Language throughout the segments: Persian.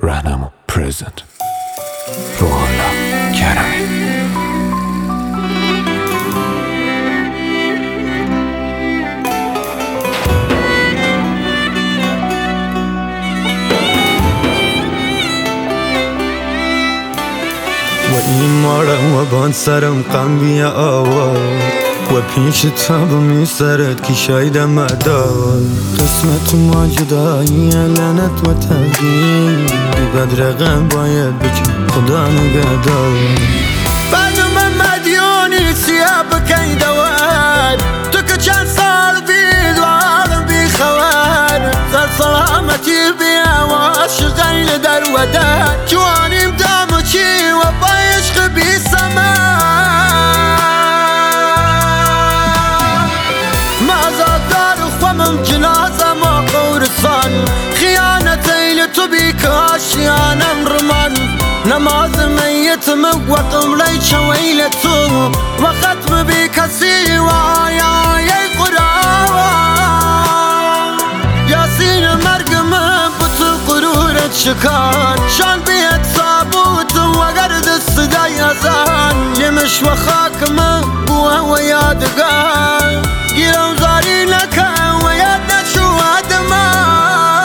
راهنما پرزنت روحالله کرمی. و ایمارم و بان سرم غم بیا آوار و پیش تابم سرت که شایدم مدار قسمت ما جدایی لعنت و تقدیر بدرقم باید بکن خدا نگهدار برنامه مدیونی سیاه بکی دوار تو که چند سال بید و عالم بی خبر سر سلامتی بیا و عشق غیر در ودر جوانیم دامو چی و با عشق بی سمر خوامم جنازم و قورسان خیانتی لتو بی کاشیانم رمان نماز میتم و قملی چویل تو و ختم بی کسی و آیای قرآن یاسین مرگم بطو قرورت شکان شان بیت ثابوت و گرد صدای ازان یمش و خاکم بوه و یادگار گیرم زاری نکن و یاد نشو آدمان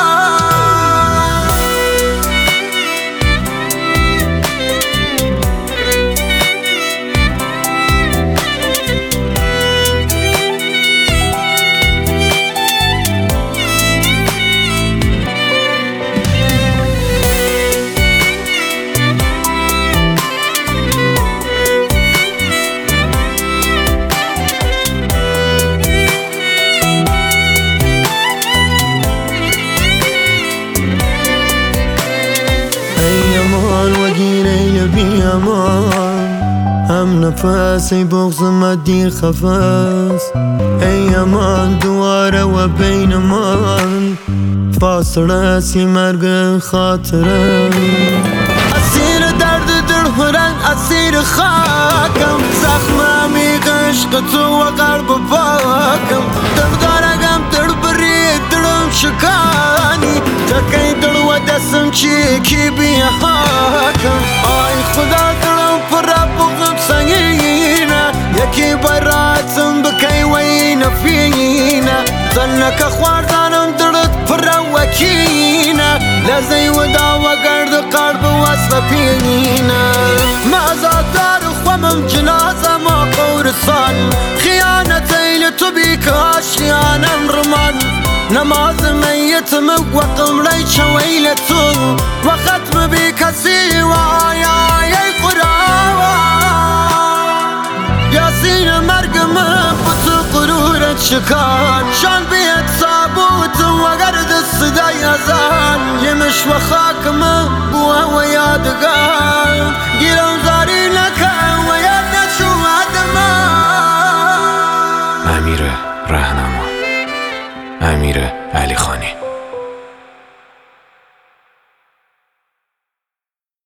بی امان هم نفس ای بغض مدی خفص ای امان دواره و بین من فاصله سی مرگ خاطره اسیر درد دل هرن اسیر خاکم زخممی عشق تو و قلب پاکم دردارگم دل بری دلم شکانی تکی دل و دستم چی کی بی حاکم آی خدا دلم پر بغم سنگینه یکی براتم بکی وی نفینه زنک خواردانم دلت پر وکینه لزی و دا و گرد قلب وصل پینه مازادار خوامم جنازم و قورسان خیانتی لتو بی کاشیانم رمان نماز میتم و قملی چویل تو و ختم بی کسی و آیای قرآن یاسین مرگم بطو قرورت شکان شان بیت ثابوت و گرد صدای ازان یمش و خاکم بوه و یادگار گیرم زاری نکن و یاد نشو آدمان امیر راهنما، امیر علی خانی.